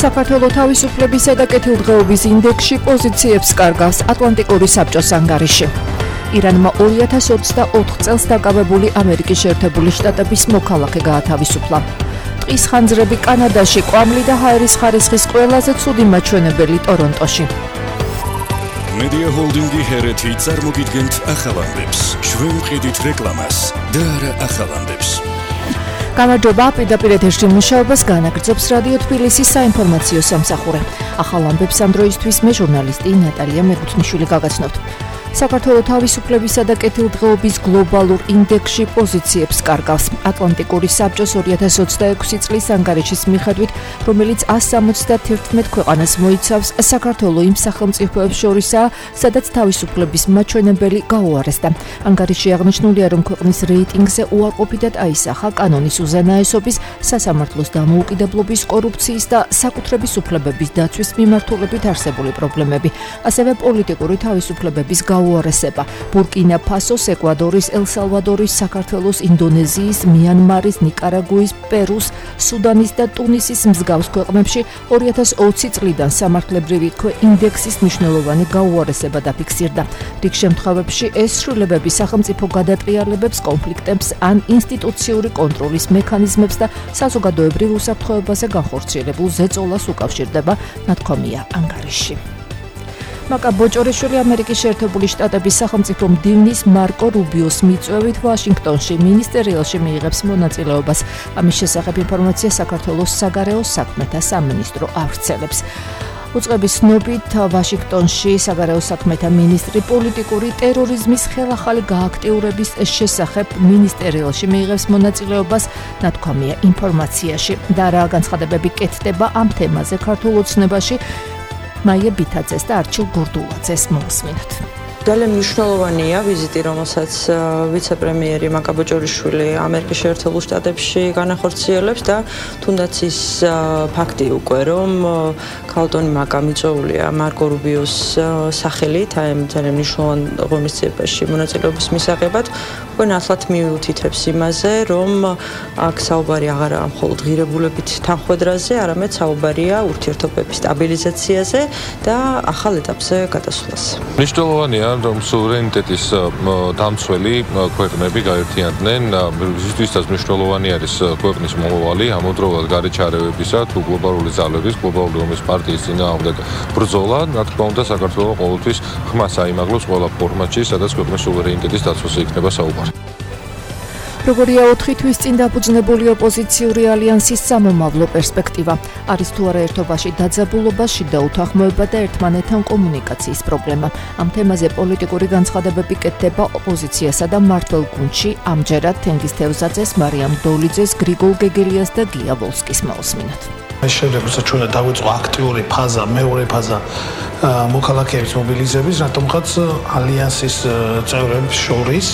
საქართველოს თავისუფლებისა და კეთილდღეობის ინდექსში პოზიციებს კარგავს ატლანტიკური საბჭოს ანგარიში. ირანმა 2024 წელს დაკავებული ამერიკის შეერთებული შტატების მოქალაქე გაათავისუფლა. ტყის ხანძრები კანადაში, კვამლი და ჰაერის ხარისხის ყველაზე ცუდი მაჩვენებელი ტორონტოში. Media Holding-ი ჰერეთი წარმოგიდგენთ ახალ ამბებს. ჩვენ ვყიდით რეკლამას და არა ახალ ამბებს. გამარჯობა, პირდაპირ ეთერში მუშაობას განაგრძობს რადიო თბილისის საინფორმაციო სამსახური. ახალ ამბებს ამ დროისთვის მე ჟურნალისტი ნატალია მეხუთნიშვილი გაგაცნობთ. საქართველოს თავისუფლებისა და კეთილდღეობის გლობალურ ინდექსში პოზიციებს კარგავს ატლანტიკური საბჭოს 2026 წლის ანგარიშის მიხედვით, რომელიც 171 ქვეყანას მოიცავს. საქართველოს იმ სახელმწიფოებს შორისაა, სადაც თავისუფლების მაჩვენებელი გაუარესდა. ანგარიში აღნიშნულია, რომ ქვეყნის რეიტინგზე უარყოფითად აისახა კანონის უზენაესობის, სასამართლოს დამოუკიდებლობის, კორუფციის და საკუთრების უფლებების დაცვის მიმართულებით არსებული პრობლემები, ასევე პოლიტიკური თავისუფლებების უარესება. ბურკინა ფასოს, ეკვადორის, ელ-სალვადორის, საქართველოს, ინდონეზიის, მიანმარის, ნიკარაგუის, პერუს, სუდანის და ტუნისის მსგავს ქვეყნებში 2020 წლიდან სამართლებრივი ინდექსის მნიშვნელოვანი გაუარესება დაფიქსირდა. რიგ შემთხვევებში ეს ცვლილებები სახელმწიფო გადატრიალებებს, კონფლიქტებს ან ინსტიტუციური კონტროლის მექანიზმებს და საზოგადოებრივ უსაფრთხოებაზე განხორციელებულ ზეწოლას უკავშირდება, ნათქვამია ანგარიში. მაკა ბოჭორიშვილი ამერიკის შეერთებული შტატების სახელმწიფო მდივნის მარკო რუბიოს მიწვევით ვაშინგტონში მინისტერიალში მიიღებს მონაწილეობას. ამის შესახებ ინფორმაცია საქართველოს საგარეო საქმეთა სამინისტრო ავრცელებს. უწყების ცნობით ვაშინგტონში საგარეო საქმეთა მინისტრი პოლიტიკური ტერორიზმის ხელახალი გააქტიურების შესახებ მინისტერიალში მიიღებს მონაწილეობას, ნათქვამია ინფორმაციაში. და რა განცხადებები კეთდება ამ თემაზე ქართულ ოცნებაში, მაია ბითაძეს და არჩილ გურდულაძეს მოვსმინოთ. ძალიან მნიშვნელოვანია ვიზიტი, რომელსაც ვიცე-პრემიერი მაკა ბოჭორიშვილი ამერიკის შეერთებულ შტატებში განახორციელებს და თუნდაც ის ფაქტი უკვე, რომ ქალბატონი მაკა მიწვეულია მარკო რუბიოს სახელით, აი ამ ძალიან მნიშვნელოვან ღონისძიებაში მონაწილეობის მისაღებად, უკვე ნათლად მიუთითებს იმაზე, რომ აქ საუბარი აღარაა მხოლოდ ღირებულებით თანხმედრაზე, არამედ საუბარია ურთიერთობების სტაბილიზაციაზე და ახალ ეტაპზე გადასვლას. მნიშვნელოვანია რომ სუვერენიტეტის დამცველი ქვეყნები გაერთიანდნენ, ვისთვისაც მნიშვნელოვანი არის ქვეყნის მომავალი, ამავდროულად გარეჩარევებისა თუ გლობალური ძალების, გლობალური ომის პარტიის წინააღმდეგ ბრძოლა, რა თქმა უნდა, საქართველოს ყოველთვის ხმას აიმაღლებს ყველა ფორმატში, სადაც ქვეყნის სუვერენიტეტის დაცვაზე იქნება საუბარი. როგორია 4 თვის წინ დაფუძნებული ოპოზიციური ალიანსის სამომავლო პერსპექტივა? არის თუ არა ერთობაში დაძაბულობა, შიდა უთანხმოება და ერთმანეთთან კომუნიკაციის პრობლემა? ამ თემაზე პოლიტიკური განცხადებები კეთდება ოპოზიციასა და მმართველ გუნდში, ამჯერად თენგიზ თევზაძეს, მარიამ დოლიძეს, გრიგოლ გეგელიას და გია ვოლსკის მოვსმინოთ. შემდეგ როცა ჩვენ დავიწყო აქტიური ფაზა, მეორე ფაზა მოქალაქეების მობილიზების, რატომღაც ალიანსის წევრებს შორის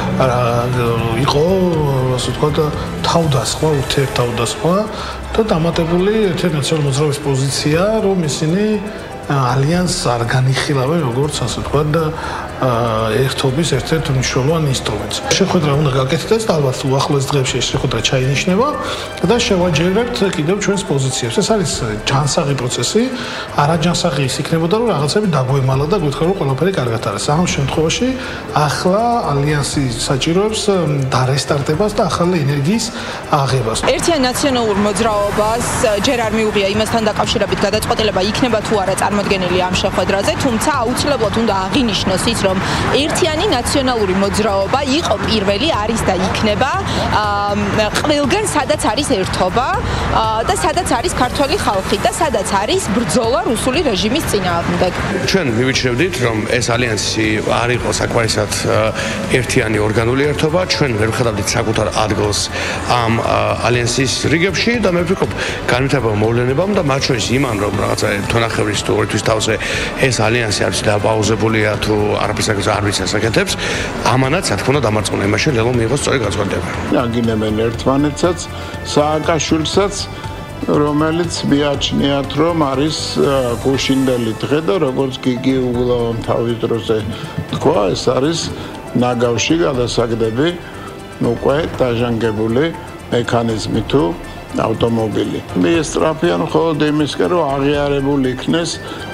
იყო, ასე ვთქვათ, თავდასხმა, ურთიერთთავდასხმა და დამატებული ერთი ნაციონალური მოძრაობის პოზიცია, რომ ისინი ალიანსს არ განიხილავენ როგორც, ასე ვთქვათ, ერთობის ერთ-ერთ მნიშვნელოვან ინსტრუმენტს. შეხვედრა უნდა გაკეთდეს და ალბათ უახლოეს დღეებში ეს შეხვედრა ჩაინიშნება და შევაჯერებთ კიდევ ჩვენს პოზიციებს. ეს არის ჯანსაღი პროცესი, არაჯანსაღი ის იქნებოდა, რომ რაღაცები დაგვემალა და გვითხარ, რომ ყველაფერი კარგად არის. ამ შემთხვევაში ახლა ალიანსი საჭიროებს დარესტარტებას და ახალი ენერგიის აღებას. ერთიან ნაციონალურ მოძრაობას ჯერ არ მიუღია იმასთან დაკავშირებით გადაწყვეტილება იქნება თუ არა წარმოდგენილი ამ შეხვედრაზე, თუმცა აუცილებლად უნდა აღინიშნოს ის, რომ ერთიანი ნაციონალური მოძრაობა იყო პირველი, არის და იქნება ყველგან, სადაც არის ერთობა და სადაც არის ქართველი ხალხი და სადაც არის ბრძოლა რუსული რეჟიმის წინააღმდეგ. ჩვენ მივიჩნევდით, რომ ეს ალიანსი არ იყო საკმარისად ერთიანი ორგანული ერთობა, ჩვენ ვერ ვხედავდით საკუთარ ადგილს ამ ალიანსის რიგებში და მე ვფიქრობ, განვითარებამ მოვლენებამ და მათ შორის იმან, რომ რაღაცა თონახევრის თუ ორ თვის თავზე ეს ალიანსი არის დაპაუზებულია თუ არაფერს არ ვიცი ასაკეთებს, ამანაც რა თქმა უნდა დამარცხონა იმაში, რომ მიიღოს სწორი განცხადება. აგინებენ ერთმანეთსაც, სააკაშვილსაც, რომელიც მიაჩნიათ, რომ არის გუშინდელი დღე და როგორც გიგი უგულავამ თავის დროზე თქვა, ეს არის ნაგავში გადასაგდები უკვე დაჟანგებული მექანიზმი თუ ავტომობილი. მიესწრაფიან მხოლოდ იმისკენ, რომ აღიარებული იქნეს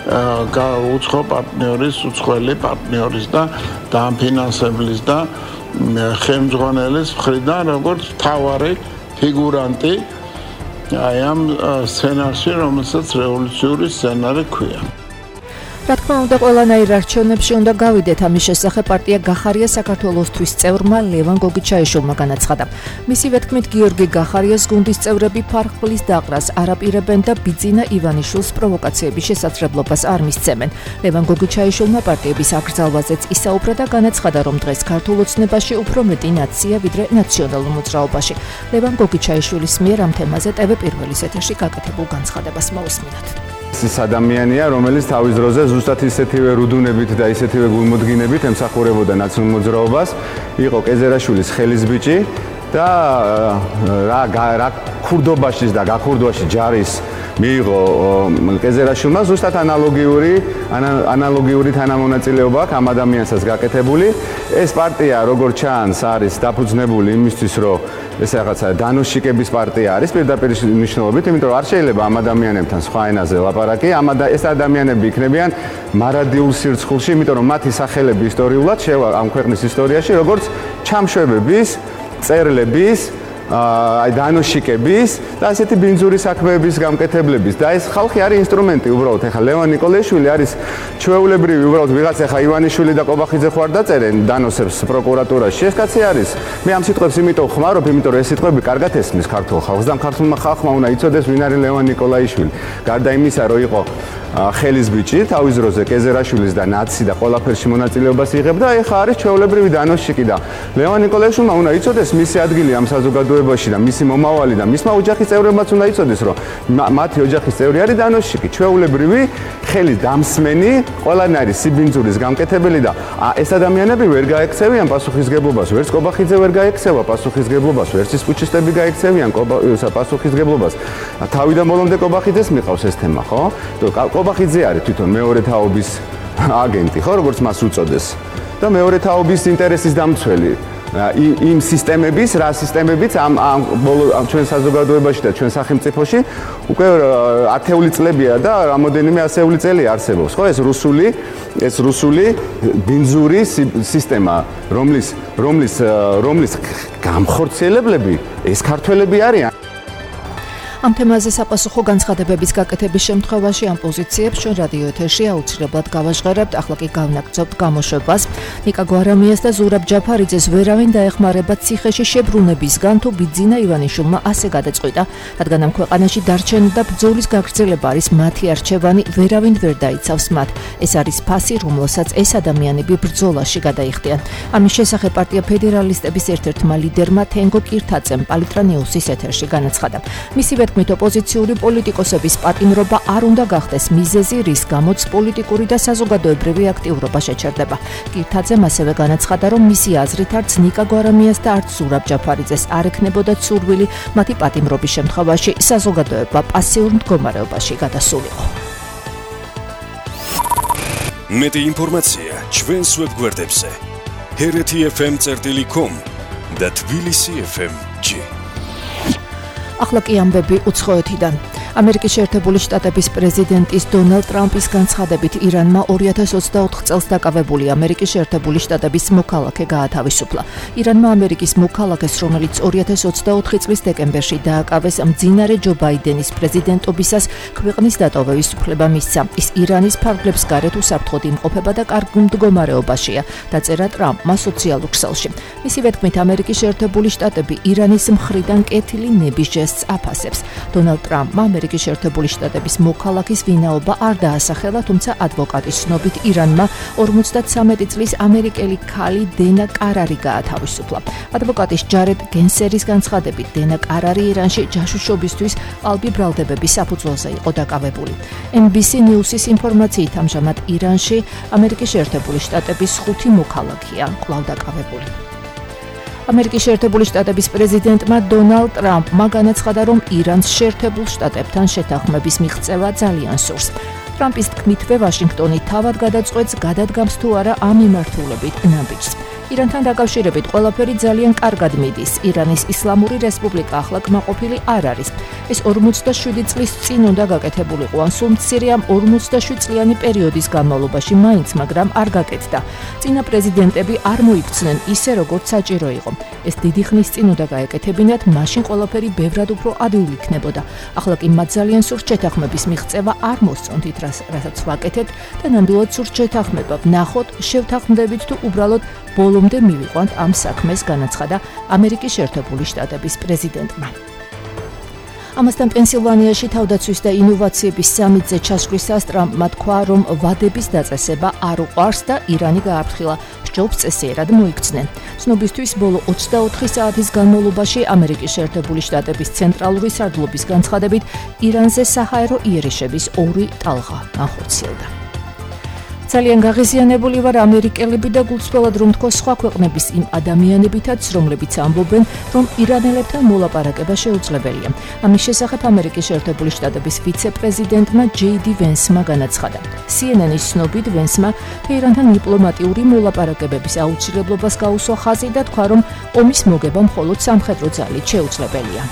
უცხოელი პარტნიორის და დამფინანსებლის და ხელმძღვანელის მხრიდან როგორც მთავარი ფიგურანტი აი ამ სცენარში, რომელსაც რევოლუციური სცენარი ქვია. რა თქმა უნდა, ყველანაირ არჩევნებში უნდა გავიდეთ. ამის შესახებ პარტია გახარია საქართველოსთვის წევრმა ლევან გოგიჩაიშვილმა განაცხადა. მისივე თქმით, გიორგი გახარიას გუნდის წევრები ფარხლის დაყრას არაპირებენ და ბიძინა ივანიშვილს პროვოკაციების შესაძლებლობას არ მისცემენ. ლევან გოგიჩაიშვილმა პარტიების აკრძალვაზეც ისაუბრა და განაცხადა, რომ დღეს ქართულ ოცნებაში უფრო მეტი ნაცია, ვიდრე ნაციონალურ მოძრაობაში. ლევან გოგიჩაიშვილის მიერ ამ თემაზე TV პირველის ეთერში გაკეთებულ განცხადებას მოусმინოთ. ის ადამიანია, რომელიც თავის დროზე ზუსტად ისეთივე რუდუნებით და ისეთივე გულმოდგინებით ემსახურებოდა ნაციონალურ მოძრაობას, იყო კეზერაშვილის ხელის ბიჭი და რა ქურდობაში და გაქურდვაში ჯარის მიიღო კეზერაშვილმა ზუსტად ანალოგიური თანამონაწილეობა აქვს ამ ადამიანსაც გაკეთებული. ეს პარტია, როგორც ჩანს, არის დაფუძნებული იმისთვის, რომ ეს რაღაცა დანოშიკების პარტია არის პირდაპირ მნიშვნელობით, იმიტომ რომ არ შეიძლება ამ ადამიანებთან სხვა ენაზე ლაპარაკი. ეს ადამიანები იქნებიან მარადიულ სირცხულში, იმიტომ რომ მათი სახელები ისტორიულად შევა ამ ქვეყნის ისტორიაში, როგორც ჩამშვებების, წერლების, აი დანოშიკების და ასეთი ბინძური საქმეების გამკეთებლების და ეს ხალხი არის ინსტრუმენტი უბრალოდ. ეხლა ლევან ნიკოლაიშვილი არის ჩვეულებრივი უბრალოდ ვიღაცა, ეხლა ივანიშვილი და კობახიძე ხوار დაწერენ დანოსებს პროკურატურაში. ეს კაცი არის. მე ამ სიტყვებს იმიტომ ხმარობ, იმიტომ რომ ეს სიტყვები კარგად ესმის ქართულ ხალხს და ქართულმა ხალხმა უნდა იცოდეს ვინ არის ლევან ნიკოლაიშვილი. გარდა იმისა, რომ იყო ხელის ბიჭი, თავის დროზე კეზერაშვილის და ნაცი და ყველაფერში მონაწილეობას იღებდა, ეხლა არის ჩვეულებრივი დანოშიკი და ლევან ნიკოლაიშვილმა უნდა იცოდეს მისი ადგილი ამ საზოგადოებაში და მისი მომავალი და მისმა ოჯახის წევრებმაც უნდა იცოდეს, რომ მათი ოჯახის წევრი არის დანოშიკი, ჩვეულებრივი ხელის დამსმენი, ყველანაირი სიბინძურის გამკეთებელი და ეს ადამიანები ვერ გაექცევიან პასუხისგებლობას, ვერც კობახიძე ვერ გაექცევა პასუხისგებლობას, ვერც ის პუჩისტები გაექცევიან პასუხისგებლობას. თავიდან ბოლომდე კობახიძეს მიყავს ეს თემა, ხო? კობახიძე არის თვითონ მეორე თაობის აგენტი, ხო, როგორც მას უწოდეს. და მეორე თაობის ინტერესის დამცველი. იმ სისტემების, რა სისტემებიც ამ ჩვენ საზოგადოებაში და ჩვენ სახელმწიფოში უკვე ათეული წლებია და რამოდენიმე ასეული წელი არსებობს. ხო, ეს რუსული ბინძური სისტემა, რომლის გამხორციელებლები ეს ქართველები არიან. ამ თემაზე საპასუხო განცხადებების გაკეთების შემთხვევაში ამ პოზიციებს ჩვენ რადიო ეთერში აუცილებლად გავაჟღერებთ. ახლა კი გავნაგრძობთ გამოშვებას. ნიკა გვარამიას და ზურაბ ჯაფარიძეს ვერავინ დაეხმარება ციხეში შებრუნებისგან, თუ ბიძინა ივანიშვილმა ასე გადაწყვიტა, რადგან ამ ქვეყანაში დარჩენა და ბრძოლის გაგრძელება არის მათი არჩევანი, ვერავინ ვერ დაიცავს მათ. ეს არის ფასი, რომელსაც ეს ადამიანები ბრძოლაში გადაიხდიან. ამის შესახებ პარტია ფედერალისტების ერთ-ერთმა ლიდერმა თენგო კირთაძემ პალიტრა ნიუსის ეთერში განაცხადა. მისივე თქმით, ოპოზიციური პოლიტიკოსების პატიმრობა არ უნდა გახდეს მიზეზი, რის გამოც პოლიტიკური და საზოგადოებრივი აქტიურობა შეჩერდება. კირთაძემ ასევე განაცხადა, რომ მისი აზრით არც ნიკა გვარამიას და არც ზურაბ ჯაფარიძეს არ ექნებოდა ცურვილი მათი პატიმრობის შემთხვევაში საზოგადოება პასიურ მდგომარეობაში გადასულიყო. მეტი ინფორმაცია ჩვენს ვებგვერდებზე hrt.fm.com და tbilisi.fm.g. ახლა კი ამბები უცხოეთიდან. ამერიკის შეერთებული შტატების პრეზიდენტის დონალდ ტრამპის განცხადებით ირანმა 2024 წელს დაკავებული ამერიკის შეერთებული შტატების მოქალაქე გაათავისუფლა. ირანმა ამერიკის მოქალაქეს, რომელიც 2024 წლის დეკემბერში დააკავეს მძინარე ჯო ბაიდენის პრეზიდენტობისას, ქვეყნის დატოვების უფლება მისცა. ის ირანის ფარგლებს გარეთ უსაფრთხოდ იმყოფება და კარგ მდგომარეობაშია, დაწერა ტრამპმა სოციალურ ქსელში. მისივე თქმით, ამერიკის შეერთებული შტატები ირანის მხრიდან კეთილი ნების ჟესტს აფასებს. დონალდ ტრამპმა ამერიკის შეერთებული შტატების მოქალაქის ვინაობა არ დაასახელა, თუმცა ადვოკატის ცნობით ირანმა 53 წლის ამერიკელი ქალი დენა კარარი გაათავისუფლა. ადვოკატის ჯარედ გენსერის განცხადებით, დენა კარარი ირანში ჯაშუშობისთვის ყალბი ბრალდებების საფუძველზე იყო დაკავებული. NBC News-ის ინფორმაციით, ამჟამად ირანში ამერიკის შეერთებული შტატების 5 მოქალაქეა კვლავ დაკავებული. ამერიკის შეერთებული შტატების პრეზიდენტმა დონალდ ტრამპმა განაცხადა, რომ ირანს შეერთებულ შტატებთან შეთანხმების მიღწევა ძალიან სურს. ტრამპის თქმითვე, ვაშინგტონი თავად გადაწყვეტს გადადგამს თუ არა ამ მიმართულებით ნაბიჯს. ირანთან დაკავშირებით ყველაფერი ძალიან კარგად მიდის. ირანის ისლამური რესპუბლიკა ახლა კმაყოფილი არ არის. ეს 47 წლის წინ უნდა გაკეთებულიყო, ან სულ მცირე ამ 47 წლიანი პერიოდის განმავლობაში მაინც, მაგრამ არ გაკეთდა. წინა პრეზიდენტები არ მოიქცნენ ისე, როგორც საჭირო იყო. ეს დიდი ხნის წინ უნდა გაეკეთებინათ, მაშინ ყველაფერი ბევრად უფრო ადვილი იქნებოდა. ახლა კი მათ ძალიან სურთ შეთანხმების მიღწევა არ მოსწონთ, რასაც ვაკეთებთ და ნამდვილად სურთ შეთანხმება. ვნახოთ, შევთანხმდებით თუ უბრალოდ ბოლომდე მივიყვანთ ამ საქმეს, განაცხადა ამერიკის შეერთებული შტატების პრეზიდენტმა. ამასთან პენსილვანიაში თავდაცვის და ინოვაციების სამიტზე ჩასვლისას ტრამპმა თქვა, რომ ვადების დაწესება არ უყვარს და ირანი გააფრთხილა, სჯობს წესიერად მოიქცნენ. ცნობისთვის ბოლო 24 საათის განმავლობაში ამერიკის შეერთებული შტატების ცენტრალური სარდლობის განცხადებით ირანზე საჰაერო იერიშების 2 ტალღა ახორციელდა. ძალიან გაღიზიანებული ვარ ამერიკელები და გულწრფელად რომ თქო სხვა ქვეყნების იმ ადამიანებითაც, რომლებიც ამბობენ, რომ ირანელებთან მოლაპარაკება შეუძლებელია. ამის შესახებ ამერიკის შეერთებული შტატების ვიცე-პრეზიდენტმა JD Vance-მა განაცხადა. CNN-ის ცნობით Vance-მა ირანთან დიპლომატიური მოლაპარაკებების აუცილებლობას გაუსვა ხაზი და თქვა, რომ ომის მოგება მხოლოდ სამხედრო ძალით შეუძლებელია.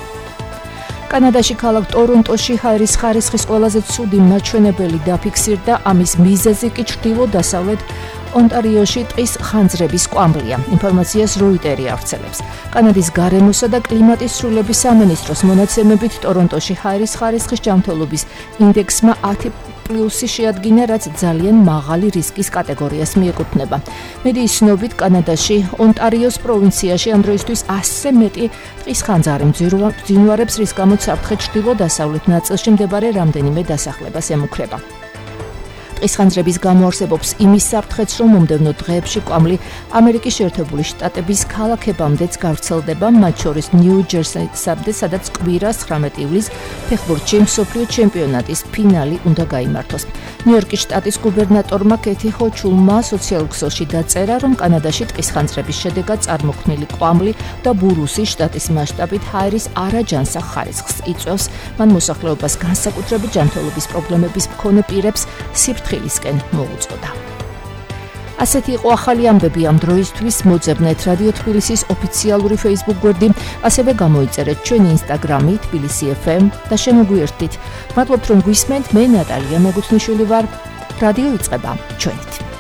კანადაში ქალაქ ტორონტოში ჰაერის ხარისხის ყველაზე ცუდი მაჩვენებელი დაფიქსირდა, ამის მიზეზი კი ჩრდილო-დასავლეთ ონტარიოში ტყის ხანძრების კვამლია. ინფორმაციას როიტერი ავრცელებს. კანადის გარემოსა და კლიმატის სრულების სამინისტროს მონაცემებით ტორონტოში ჰაერის ხარისხის ჯანმრთელობის ინდექსმა 10+ შეადგინა, რაც ძალიან მაღალი რისკის კატეგორიას მიეკუთვნება. მედიის ცნობით, კანადაში ონტარიოს პროვინციაში ამ დროისთვის 100-ზე მეტი ტყის ხანძარი მძინვარებს, რის გამოც საფრთხე ჩრდილო-დასავლეთ ნაწილში მდებარე რამდენიმე დასახლებას ემუქრება. ტყის ხანძრების გამო არსებობს იმის საფრთხეც, რომ მომდევნო დღეებში კვამლი ამერიკის შეერთებული შტატების ქალაქებამდეც გავრცელდება, მათ შორის ნიუ-ჯერსიამდე, სადაც კვირას 19 ივლისს ფეხბურთში მსოფლიო ჩემპიონატის ფინალი უნდა გაიმართოს. ნიუ-იორკის შტატის გუბერნატორმა კეთი ჰოჩულმა სოციალურ ქსელში დაწერა, რომ კანადაში ტყის ხანძრების შედეგად წარმოქმნილი კვამლი და ბურუსი შტატის მასშტაბით ჰაერის არაჯანსაღ ხარისხს იწვევს. მან მოსახლეობას განსაკუთრებით ჯანმრთელობის პრობლემების მქონე პირებს სიფრთხილისკენ მოუწოდა. ასეთი იყო ახალი ამბები ამ დროისთვის. მოძებნეთ რადიო თბილისის ოფიციალური Facebook გვერდი, ასევე გამოიწერეთ ჩვენი Instagram-ი თბილისი FM და შემოგვიერთდით. მადლობთ რომ გვისმენთ, მე ნატალია მეგუთნიშვილი ვარ. რადიო იწყება ჩვენით.